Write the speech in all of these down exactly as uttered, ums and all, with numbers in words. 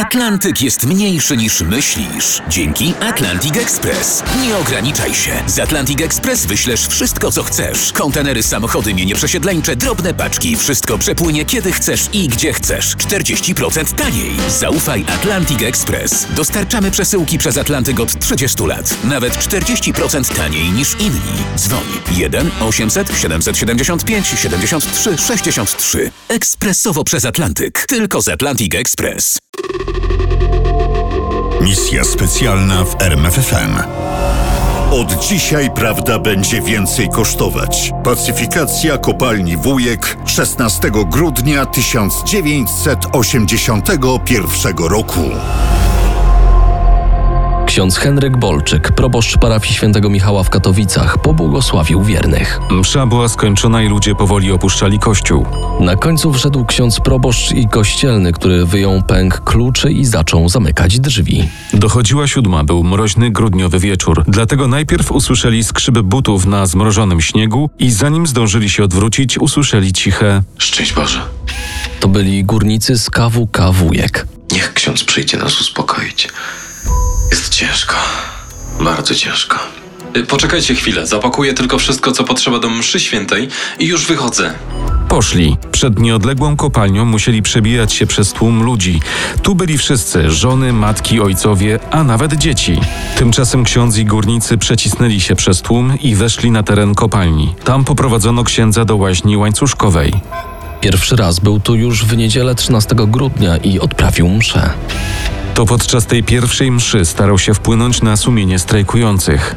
Atlantyk jest mniejszy niż myślisz. Dzięki Atlantic Express. Nie ograniczaj się. Z Atlantic Express wyślesz wszystko, co chcesz. Kontenery, samochody, mienie przesiedleńcze, drobne paczki. Wszystko przepłynie kiedy chcesz i gdzie chcesz. czterdzieści procent taniej. Zaufaj Atlantic Express. Dostarczamy przesyłki przez Atlantyk od trzydziestu lat. Nawet czterdzieści procent taniej niż inni. Dzwoń jeden osiemset siedemset siedemdziesiąt pięć siedemdziesiąt trzy sześćdziesiąt trzy. Ekspresowo przez Atlantyk. Tylko z Atlantic Express. Misja specjalna w R M F F M. Od dzisiaj prawda będzie więcej kosztować. Pacyfikacja kopalni Wujek szesnastego grudnia tysiąc dziewięćset osiemdziesiątego pierwszego roku. Ksiądz Henryk Bolczyk, proboszcz parafii świętego Michała w Katowicach, pobłogosławił wiernych. Msza była skończona i ludzie powoli opuszczali kościół. Na końcu wszedł ksiądz proboszcz i kościelny, który wyjął pęk kluczy i zaczął zamykać drzwi. Dochodziła siódma, był mroźny grudniowy wieczór. Dlatego najpierw usłyszeli skrzyp butów na zmrożonym śniegu i zanim zdążyli się odwrócić, usłyszeli ciche Szczęść Boże. To byli górnicy z K W K Wujek. Niech ksiądz przyjdzie nas uspokoić. Jest ciężko. Bardzo ciężko. Poczekajcie chwilę, zapakuję tylko wszystko, co potrzeba do mszy świętej i już wychodzę. Poszli. Przed nieodległą kopalnią musieli przebijać się przez tłum ludzi. Tu byli wszyscy, żony, matki, ojcowie, a nawet dzieci. Tymczasem ksiądz i górnicy przecisnęli się przez tłum i weszli na teren kopalni. Tam poprowadzono księdza do łaźni łańcuszkowej. Pierwszy raz był tu już w niedzielę trzynastego grudnia i odprawił mszę. To podczas tej pierwszej mszy starał się wpłynąć na sumienie strajkujących.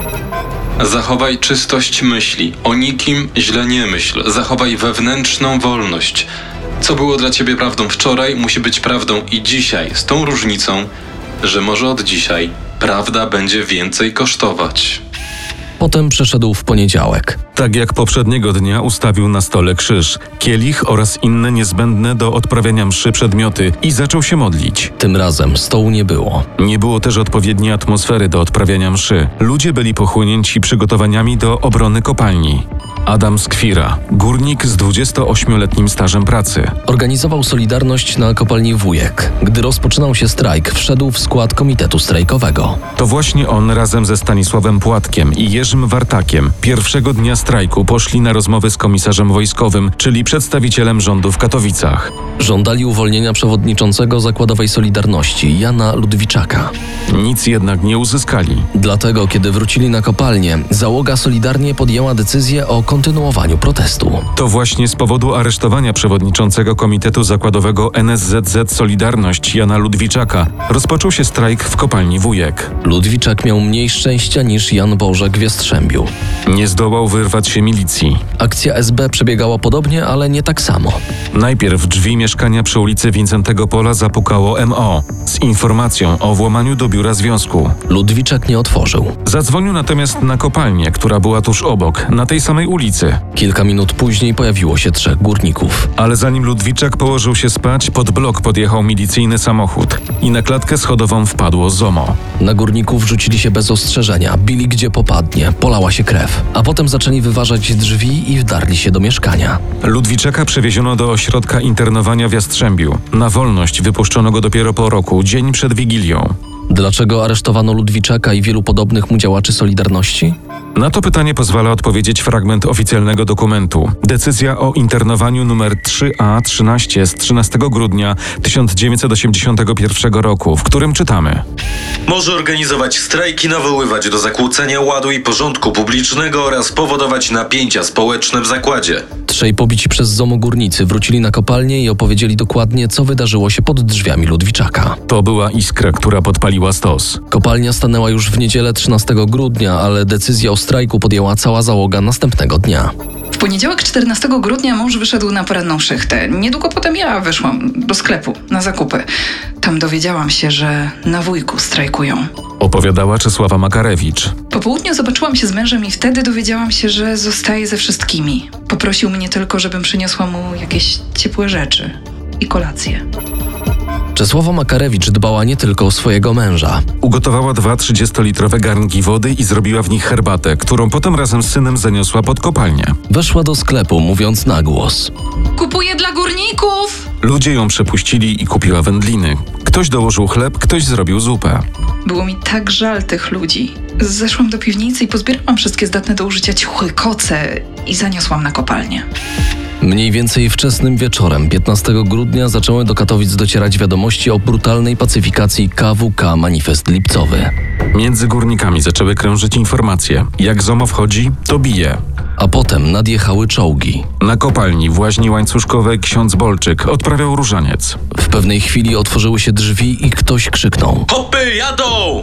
Zachowaj czystość myśli. O nikim źle nie myśl. Zachowaj wewnętrzną wolność. Co było dla ciebie prawdą wczoraj, musi być prawdą i dzisiaj. Z tą różnicą, że może od dzisiaj prawda będzie więcej kosztować. Potem przeszedł w poniedziałek. Tak jak poprzedniego dnia ustawił na stole krzyż, kielich oraz inne niezbędne do odprawiania mszy przedmioty i zaczął się modlić. Tym razem stołu nie było. Nie było też odpowiedniej atmosfery do odprawiania mszy. Ludzie byli pochłonięci przygotowaniami do obrony kopalni. Adam Skwira, górnik z dwudziestoośmioletnim stażem pracy. Organizował Solidarność na kopalni Wujek. Gdy rozpoczynał się strajk, wszedł w skład komitetu strajkowego. To właśnie on razem ze Stanisławem Płatkiem i Jerzym Wartakiem pierwszego dnia strajku poszli na rozmowy z komisarzem wojskowym, czyli przedstawicielem rządu w Katowicach. Żądali uwolnienia przewodniczącego zakładowej Solidarności, Jana Ludwiczaka. Nic jednak nie uzyskali. Dlatego, kiedy wrócili na kopalnię, załoga Solidarnie podjęła decyzję o kontynuowaniu protestu. To właśnie z powodu aresztowania przewodniczącego Komitetu Zakładowego N S Z Z Solidarność Jana Ludwiczaka rozpoczął się strajk w kopalni Wujek. Ludwiczak miał mniej szczęścia niż Jan Bożek w Jastrzębiu. Nie zdołał wyrwać się milicji. Akcja S B przebiegała podobnie, ale nie tak samo. Najpierw w drzwi mieszkania przy ulicy Wincentego Pola zapukało M O z informacją o włamaniu do biura związku. Ludwiczak nie otworzył. Zadzwonił natomiast na kopalnię, która była tuż obok, na tej samej ulicy. Kilka minut później pojawiło się trzech górników. Ale zanim Ludwiczak położył się spać, pod blok podjechał milicyjny samochód i na klatkę schodową wpadło ZOMO. Na górników rzucili się bez ostrzeżenia, bili gdzie popadnie, polała się krew, a potem zaczęli wyważać drzwi i wdarli się do mieszkania. Ludwiczaka przewieziono do ośrodka internowania w Jastrzębiu. Na wolność wypuszczono go dopiero po roku, dzień przed Wigilią. Dlaczego aresztowano Ludwiczaka i wielu podobnych mu działaczy Solidarności? Na to pytanie pozwala odpowiedzieć fragment oficjalnego dokumentu. Decyzja o internowaniu numer trzy A trzynaście z trzynastego grudnia tysiąc dziewięćset osiemdziesiątego pierwszego roku, w którym czytamy: Może organizować strajki, nawoływać do zakłócenia ładu i porządku publicznego oraz powodować napięcia społeczne w zakładzie. Trzej pobici przez ZOMO górnicy wrócili na kopalnię i opowiedzieli dokładnie, co wydarzyło się pod drzwiami Ludwiczaka. To była iskra, która podpaliła stos. Kopalnia stanęła już w niedzielę trzynastego grudnia, ale decyzję o strajku podjęła cała załoga następnego dnia. W poniedziałek czternastego grudnia mąż wyszedł na poranną szychtę. Niedługo potem ja wyszłam do sklepu na zakupy. Tam dowiedziałam się, że na Wujku strajkują. Opowiadała Czesława Makarewicz. Po południu zobaczyłam się z mężem i wtedy dowiedziałam się, że zostaje ze wszystkimi. Poprosił mnie tylko, żebym przyniosła mu jakieś ciepłe rzeczy i kolację. Czesława Makarewicz dbała nie tylko o swojego męża. Ugotowała dwa trzydziestolitrowe garnki wody i zrobiła w nich herbatę, którą potem razem z synem zaniosła pod kopalnię. Weszła do sklepu, mówiąc na głos: Kupuję dla górników! Ludzie ją przepuścili i kupiła wędliny. Ktoś dołożył chleb, ktoś zrobił zupę. Było mi tak żal tych ludzi. Zeszłam do piwnicy i pozbierałam wszystkie zdatne do użycia ciuchy, koce i zaniosłam na kopalnię. Mniej więcej wczesnym wieczorem piętnastego grudnia zaczęły do Katowic docierać wiadomości o brutalnej pacyfikacji K W K Manifest Lipcowy. Między górnikami zaczęły krążyć informacje. Jak ZOMO wchodzi, to bije. A potem nadjechały czołgi. Na kopalni w łaźni łańcuszkowej ksiądz Bolczyk odprawiał różaniec. W pewnej chwili otworzyły się drzwi i ktoś krzyknął. Hopy, jadą!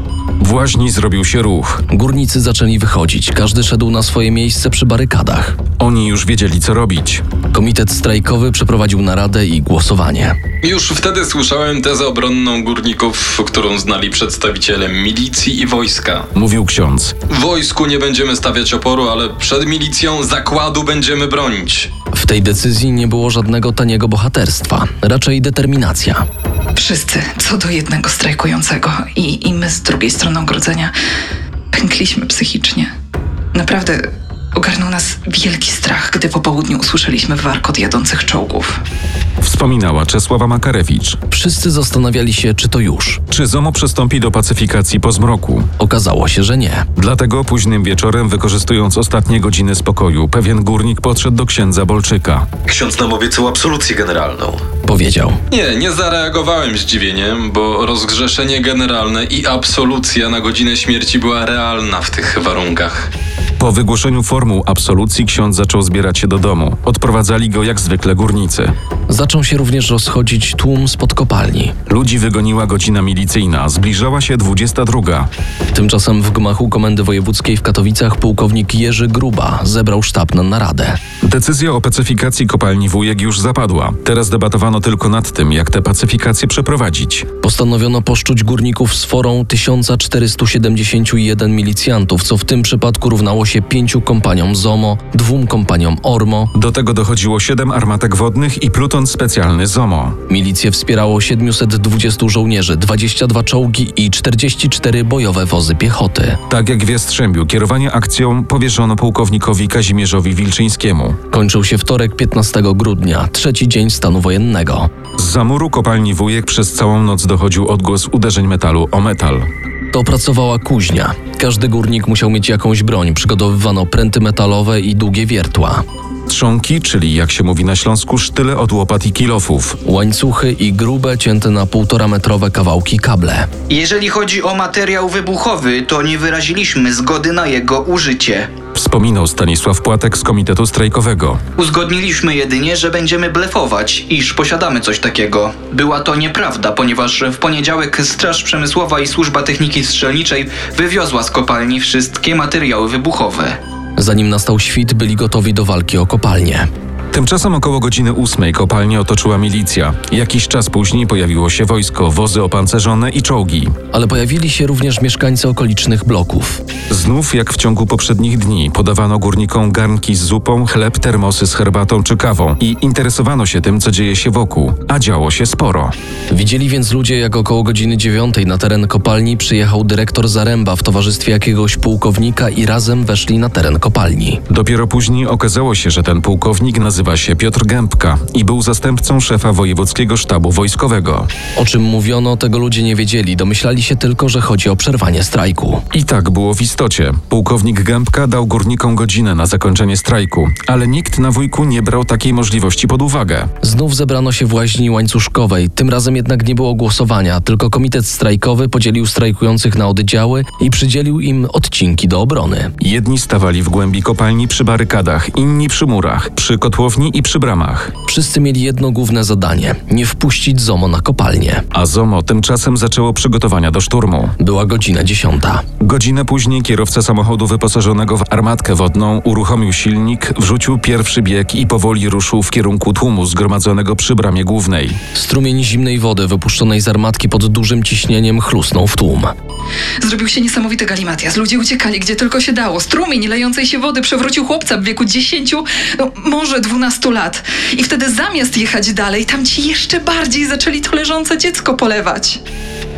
W łaźni zrobił się ruch. Górnicy zaczęli wychodzić, każdy szedł na swoje miejsce przy barykadach. Oni już wiedzieli, co robić. Komitet strajkowy przeprowadził naradę i głosowanie. Już wtedy słyszałem tezę obronną górników, którą znali przedstawiciele milicji i wojska. Mówił ksiądz. W wojsku nie będziemy stawiać oporu, ale przed milicją zakładu będziemy bronić. W tej decyzji nie było żadnego taniego bohaterstwa, raczej determinacja. Wszyscy, co do jednego strajkującego i, i my z drugiej strony ogrodzenia, pękliśmy psychicznie. Naprawdę ogarnął nas wielki strach, gdy po południu usłyszeliśmy warkot jadących czołgów. Wspominała Czesława Makarewicz. Wszyscy zastanawiali się, czy to już. Czy ZOMO przystąpi do pacyfikacji po zmroku? Okazało się, że nie. Dlatego późnym wieczorem, wykorzystując ostatnie godziny spokoju, pewien górnik podszedł do księdza Bolczyka. Ksiądz nam obiecał absolucję generalną. Powiedział. Nie, nie zareagowałem zdziwieniem, bo rozgrzeszenie generalne i absolucja na godzinę śmierci była realna w tych warunkach. Po wygłoszeniu formuł absolucji ksiądz zaczął zbierać się do domu. Odprowadzali go jak zwykle górnicy. Zaczął się również rozchodzić tłum spod kopalni. Ludzi wygoniła godzina milicyjna. Zbliżała się dwudziesta druga. Tymczasem w gmachu Komendy Wojewódzkiej w Katowicach pułkownik Jerzy Gruba zebrał sztab na naradę. Decyzja o pacyfikacji kopalni Wujek już zapadła. Teraz debatowano tylko nad tym, jak tę pacyfikację przeprowadzić. Postanowiono poszczuć górników sforą tysiąc czterysta siedemdziesiąt jeden milicjantów, co w tym przypadku równało się pięciu kompaniom ZOMO, dwóm kompaniom ORMO. Do tego dochodziło siedem armatek wodnych i pluton specjalny ZOMO. Milicję wspierało siedmiuset dwudziestu żołnierzy, dwadzieścia dwa czołgi i czterdzieści cztery bojowe wozy piechoty. Tak jak w Jastrzębiu, kierowanie akcją powierzono pułkownikowi Kazimierzowi Wilczyńskiemu. Kończył się wtorek piętnastego grudnia, trzeci dzień stanu wojennego. Z za muru kopalni Wujek przez całą noc dochodził odgłos uderzeń metalu o metal. To pracowała kuźnia. Każdy górnik musiał mieć jakąś broń, przygotowywano pręty metalowe i długie wiertła. Trzonki, czyli jak się mówi na Śląsku, sztyle od łopat i kilofów. Łańcuchy i grube, cięte na półtora metrowe kawałki kable. Jeżeli chodzi o materiał wybuchowy, to nie wyraziliśmy zgody na jego użycie. Wspominał Stanisław Płatek z Komitetu Strajkowego. Uzgodniliśmy jedynie, że będziemy blefować, iż posiadamy coś takiego. Była to nieprawda, ponieważ w poniedziałek Straż Przemysłowa i Służba Techniki Strzelniczej wywiozła z kopalni wszystkie materiały wybuchowe. Zanim nastał świt, byli gotowi do walki o kopalnię. Tymczasem około godziny ósmej kopalnię otoczyła milicja. Jakiś czas później pojawiło się wojsko, wozy opancerzone i czołgi. Ale pojawili się również mieszkańcy okolicznych bloków. Znów, jak w ciągu poprzednich dni, podawano górnikom garnki z zupą, chleb, termosy z herbatą czy kawą i interesowano się tym, co dzieje się wokół. A działo się sporo. Widzieli więc ludzie, jak około godziny dziewiątej na teren kopalni przyjechał dyrektor Zaręba w towarzystwie jakiegoś pułkownika i razem weszli na teren kopalni. Dopiero później okazało się, że ten pułkownik nazywa się Piotr Gębka i był zastępcą szefa wojewódzkiego sztabu wojskowego. O czym mówiono, tego ludzie nie wiedzieli, domyślali się tylko, że chodzi o przerwanie strajku. I tak było w istocie. Pułkownik Gębka dał górnikom godzinę na zakończenie strajku, ale nikt na Wujku nie brał takiej możliwości pod uwagę. Znów zebrano się w łaźni łańcuszkowej, tym razem jednak nie było głosowania, tylko komitet strajkowy podzielił strajkujących na oddziały i przydzielił im odcinki do obrony. Jedni stawali w głębi kopalni przy barykadach, inni przy murach, przy kotłowni i przy bramach. Wszyscy mieli jedno główne zadanie – nie wpuścić ZOMO na kopalnię. A ZOMO tymczasem zaczęło przygotowania do szturmu. Była godzina dziesiąta. Godzinę później kierowca samochodu wyposażonego w armatkę wodną uruchomił silnik, wrzucił pierwszy bieg i powoli ruszył w kierunku tłumu zgromadzonego przy bramie głównej. Strumień zimnej wody wypuszczonej z armatki pod dużym ciśnieniem chlusnął w tłum. Zrobił się niesamowity galimatias. Ludzie uciekali gdzie tylko się dało. Strumień lejącej się wody przewrócił chłopca w wieku dziesięciu, no może dwunastu lat. I wtedy zamiast jechać dalej, tamci jeszcze bardziej zaczęli to leżące dziecko polewać.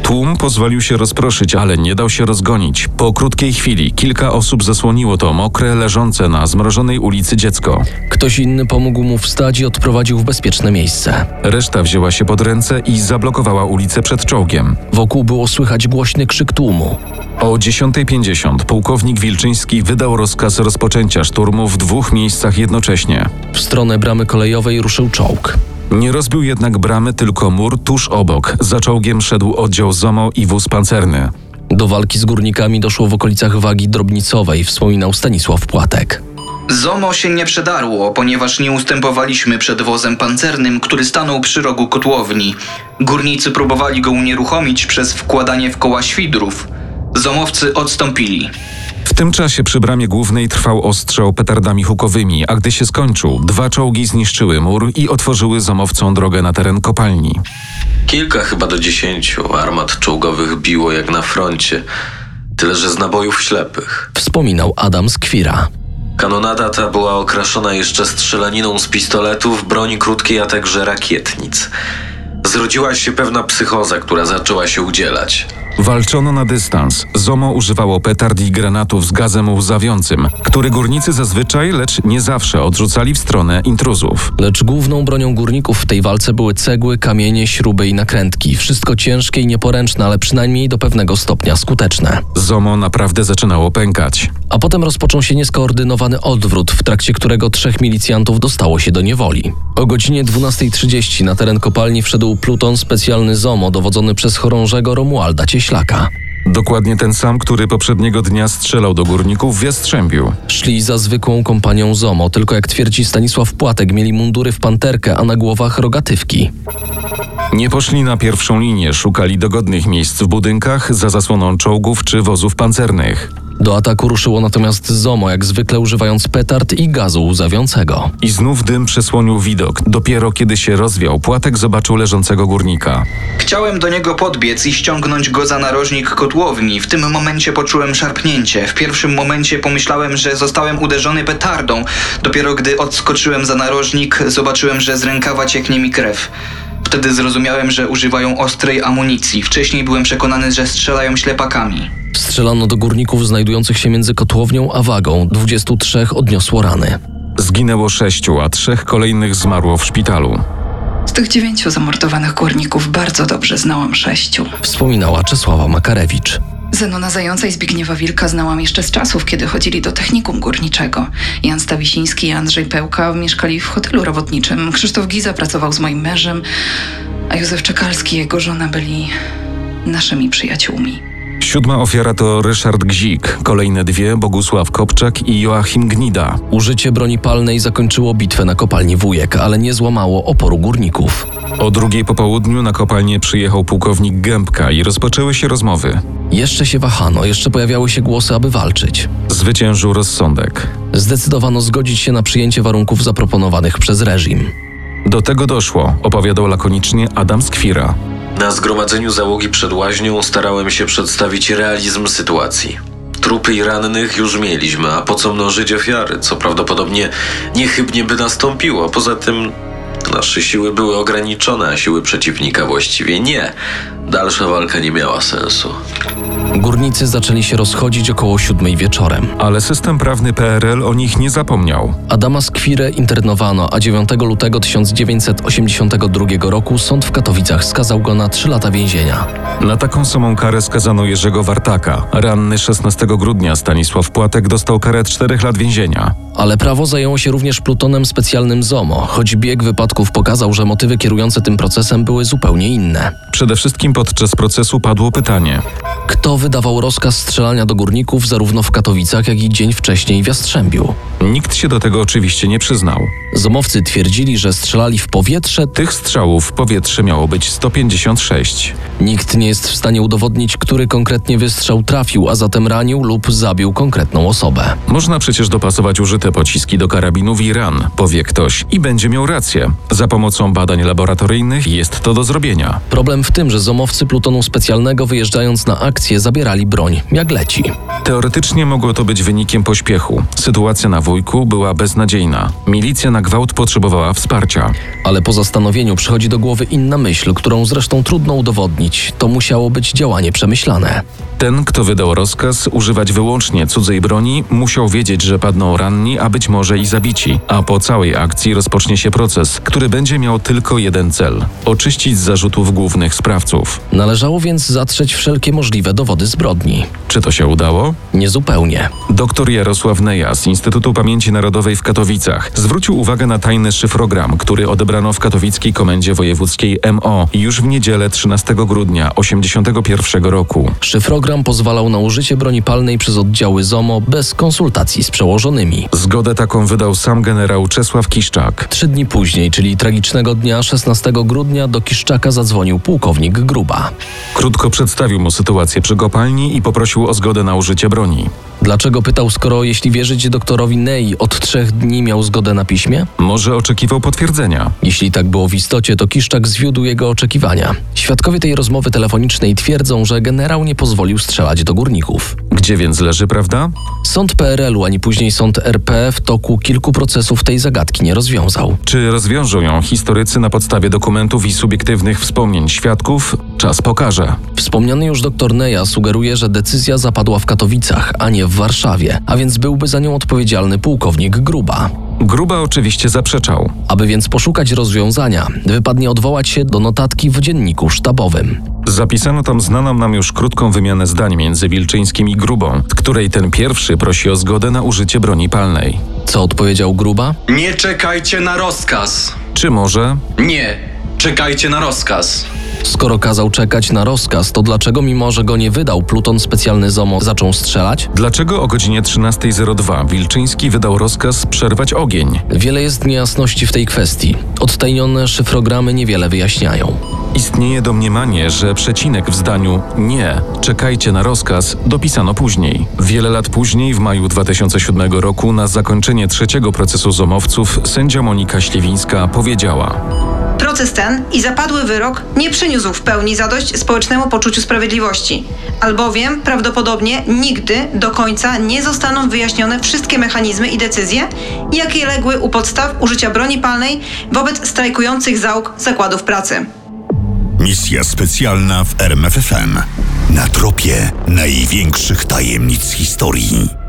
Tłum pozwolił się rozproszyć, ale nie dał się rozgonić. Po krótkiej chwili kilka osób zasłoniło to mokre, leżące na zmrożonej ulicy dziecko. Ktoś inny pomógł mu wstać i odprowadził w bezpieczne miejsce. Reszta wzięła się pod ręce i zablokowała ulicę przed czołgiem. Wokół było słychać głośny krzyk tłumu. O dziesiąta pięćdziesiąt pułkownik Wilczyński wydał rozkaz rozpoczęcia szturmu w dwóch miejscach jednocześnie. W stronę bramy kolejowej ruszył czołg. Nie rozbił jednak bramy, tylko mur tuż obok. Za czołgiem szedł oddział ZOMO i wóz pancerny. Do walki z górnikami doszło w okolicach Wagi Drobnicowej, wspominał Stanisław Płatek. ZOMO się nie przedarło, ponieważ nie ustępowaliśmy przed wozem pancernym, który stanął przy rogu kotłowni. Górnicy próbowali go unieruchomić przez wkładanie w koła świdrów. ZOMowcy odstąpili. W tym czasie przy bramie głównej trwał ostrzał petardami hukowymi, a gdy się skończył, dwa czołgi zniszczyły mur i otworzyły zomowcom drogę na teren kopalni. Kilka, chyba do dziesięciu armat czołgowych biło jak na froncie, tyle że z nabojów ślepych. Wspominał Adam Skwira. Kanonada ta była okraszona jeszcze strzelaniną z pistoletów, broni krótkiej, a także rakietnic. Zrodziła się pewna psychoza, która zaczęła się udzielać. Walczono na dystans. ZOMO używało petard i granatów z gazem łzawiącym, który górnicy zazwyczaj, lecz nie zawsze odrzucali w stronę intruzów. Lecz główną bronią górników w tej walce były cegły, kamienie, śruby i nakrętki. Wszystko ciężkie i nieporęczne, ale przynajmniej do pewnego stopnia skuteczne. ZOMO naprawdę zaczynało pękać. A potem rozpoczął się nieskoordynowany odwrót, w trakcie którego trzech milicjantów dostało się do niewoli. O godzinie dwunasta trzydzieści na teren kopalni wszedł pluton specjalny ZOMO dowodzony przez chorążego Romualda Cieślaka. Dokładnie ten sam, który poprzedniego dnia strzelał do górników w Jastrzębiu. Szli za zwykłą kompanią ZOMO, tylko jak twierdzi Stanisław Płatek, mieli mundury w panterkę, a na głowach rogatywki. Nie poszli na pierwszą linię, szukali dogodnych miejsc w budynkach, za zasłoną czołgów czy wozów pancernych. Do ataku ruszyło natomiast ZOMO, jak zwykle używając petard i gazu łzawiącego. I znów dym przesłonił widok. Dopiero kiedy się rozwiał, Płatek zobaczył leżącego górnika. Chciałem do niego podbiec i ściągnąć go za narożnik kotłowni. W tym momencie poczułem szarpnięcie. W pierwszym momencie pomyślałem, że zostałem uderzony petardą. Dopiero gdy odskoczyłem za narożnik, zobaczyłem, że z rękawa cieknie mi krew. Wtedy zrozumiałem, że używają ostrej amunicji. Wcześniej byłem przekonany, że strzelają ślepakami. Strzelano do górników znajdujących się między kotłownią a Wagą. dwudziestu trzech odniosło rany. Zginęło sześciu, a trzech kolejnych zmarło w szpitalu. Z tych dziewięciu zamordowanych górników bardzo dobrze znałam sześciu. Wspominała Czesława Makarewicz. Zenona Zająca i Zbigniewa Wilka znałam jeszcze z czasów, kiedy chodzili do technikum górniczego. Jan Stawisiński i Andrzej Pełka mieszkali w hotelu robotniczym. Krzysztof Giza pracował z moim mężem, a Józef Czekalski i jego żona byli naszymi przyjaciółmi. Siódma ofiara to Ryszard Gzik, kolejne dwie Bogusław Kopczak i Joachim Gnida. Użycie broni palnej zakończyło bitwę na kopalni Wujek, ale nie złamało oporu górników. O drugiej po południu na kopalnię przyjechał pułkownik Gębka i rozpoczęły się rozmowy. Jeszcze się wahano, jeszcze pojawiały się głosy, aby walczyć. Zwyciężył rozsądek. Zdecydowano zgodzić się na przyjęcie warunków zaproponowanych przez reżim. Do tego doszło, opowiadał lakonicznie Adam Skwira. Na zgromadzeniu załogi przed łaźnią starałem się przedstawić realizm sytuacji. Trupy i rannych już mieliśmy, a po co mnożyć ofiary, co prawdopodobnie niechybnie by nastąpiło. Poza tym nasze siły były ograniczone, a siły przeciwnika właściwie nie. Dalsza walka nie miała sensu. Górnicy zaczęli się rozchodzić około siódmej wieczorem. Ale system prawny P R L o nich nie zapomniał. Adama Skwirę internowano, a dziewiątego lutego tysiąc dziewięćset osiemdziesiątego drugiego roku sąd w Katowicach skazał go na trzy lata więzienia. Na taką samą karę skazano Jerzego Wartaka. Ranny szesnastego grudnia Stanisław Płatek dostał karę czterech lat więzienia. Ale prawo zajęło się również plutonem specjalnym ZOMO, choć bieg wypadków pokazał, że motywy kierujące tym procesem były zupełnie inne. Przede wszystkim podczas procesu padło pytanie: kto wydawał rozkaz strzelania do górników zarówno w Katowicach, jak i dzień wcześniej w Jastrzębiu? Nikt się do tego oczywiście nie przyznał. ZOMowcy twierdzili, że strzelali w powietrze. Tych strzałów w powietrze miało być sto pięćdziesiąt sześć. Nikt nie jest w stanie udowodnić, który konkretnie wystrzał trafił, a zatem ranił lub zabił konkretną osobę. Można przecież dopasować użyte pociski do karabinów i ran, powie ktoś, i będzie miał rację. Za pomocą badań laboratoryjnych jest to do zrobienia. Problem w tym, że ZOMowcy plutonu specjalnego wyjeżdżając na akcję zabierali broń, jak leci. Teoretycznie mogło to być wynikiem pośpiechu. Sytuacja na Wujku była beznadziejna. Milicja na gwałt potrzebowała wsparcia. Ale po zastanowieniu przychodzi do głowy inna myśl, którą zresztą trudno udowodnić. To musiało być działanie przemyślane. Ten, kto wydał rozkaz używać wyłącznie cudzej broni, musiał wiedzieć, że padną ranni, a być może i zabici. A po całej akcji rozpocznie się proces, który będzie miał tylko jeden cel – oczyścić z zarzutów głównych sprawców. Należało więc zatrzeć wszelkie możliwe dowody zbrodni. Czy to się udało? Niezupełnie. Doktor Jarosław Neja z Instytutu Pamięci Narodowej w Katowicach zwrócił uwagę na tajny szyfrogram, który odebrano w katowickiej komendzie wojewódzkiej M O już w niedzielę trzynastego grudnia osiemdziesiątego pierwszego roku. Szyfrogram pozwalał na użycie broni palnej przez oddziały ZOMO bez konsultacji z przełożonymi. Zgodę taką wydał sam generał Czesław Kiszczak. Trzy dni później, czyli tragicznego dnia szesnastego grudnia, do Kiszczaka zadzwonił pułkownik Gruba. Krótko przedstawił mu sytuację przy kopalni i poprosił o zgodę na użycie broni. Dlaczego pytał, skoro jeśli wierzyć doktorowi Nei od trzech dni miał zgodę na piśmie? Może oczekiwał potwierdzenia. Jeśli tak było w istocie, to Kiszczak zwiódł jego oczekiwania. Świadkowie tej rozmowy telefonicznej twierdzą, że generał nie pozwolił strzelać do górników. Gdzie więc leży prawda? Sąd P R L-u ani później sąd R P w toku kilku procesów tej zagadki nie rozwiązał. Czy rozwiążą ją historycy na podstawie dokumentów i subiektywnych wspomnień świadków? Czas pokaże. Wspomniany już doktor Neja sugeruje, że decyzja zapadła w Katowicach, a nie w Warszawie, a więc byłby za nią odpowiedzialny pułkownik Gruba. Gruba oczywiście zaprzeczał. Aby więc poszukać rozwiązania, wypadnie odwołać się do notatki w dzienniku sztabowym. Zapisano tam znaną nam już krótką wymianę zdań między Wilczyńskim i Grubą, w której ten pierwszy prosi o zgodę na użycie broni palnej. Co odpowiedział Gruba? Nie czekajcie na rozkaz. Czy może? Nie, czekajcie na rozkaz. Skoro kazał czekać na rozkaz, to dlaczego, mimo że go nie wydał, pluton specjalny ZOMO zaczął strzelać? Dlaczego o godzinie trzynastej zero dwa Wilczyński wydał rozkaz przerwać ogień? Wiele jest niejasności w tej kwestii. Odtajnione szyfrogramy niewiele wyjaśniają. Istnieje domniemanie, że przecinek w zdaniu „nie, czekajcie na rozkaz” dopisano później. Wiele lat później, w maju dwa tysiące siódmego roku, na zakończenie trzeciego procesu zomowców, sędzia Monika Śliwińska powiedziała: Proces ten i zapadły wyrok nie przyniósł w pełni zadość społecznemu poczuciu sprawiedliwości, albowiem prawdopodobnie nigdy do końca nie zostaną wyjaśnione wszystkie mechanizmy i decyzje, jakie legły u podstaw użycia broni palnej wobec strajkujących załóg zakładów pracy. Misja specjalna w R M F F M. Na tropie największych tajemnic historii.